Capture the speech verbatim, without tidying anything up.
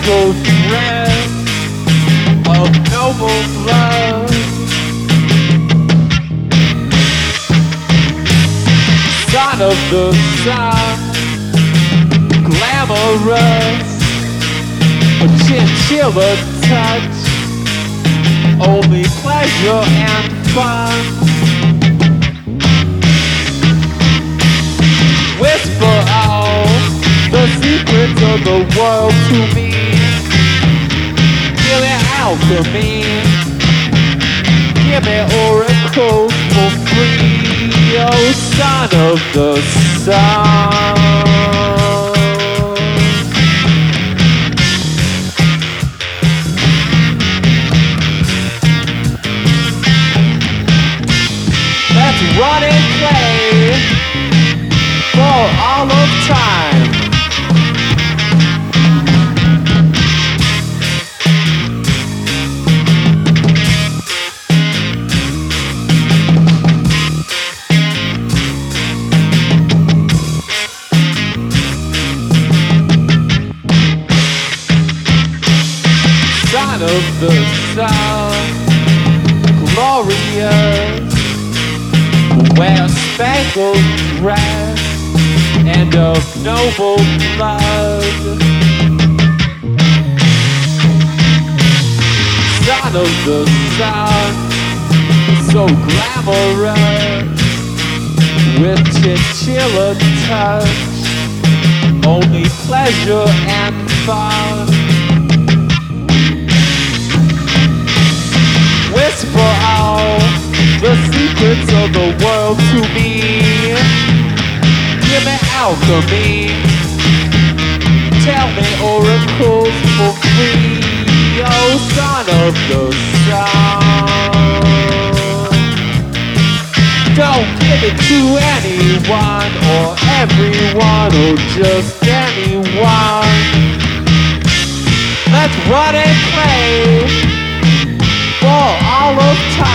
spangled dress of noble blood. Son of the sun, glamorous, a chinchilla touch, only pleasure and fun. Whisper all the secrets of the world to me. Give me alchemy, give me oracles for free. Oh, son of the sun. Let's run and play for all of time. Son of the sun, glorious, wear spangled dress and of noble blood. Son of the sun, so glamorous, with chinchilla touch, only pleasure and fun. Whisper all the secrets of the world to me. Give me alchemy, tell me oracles for free. Oh, son of the sun. Don't give it to anyone or everyone or just anyone. Let's run and play for all of time.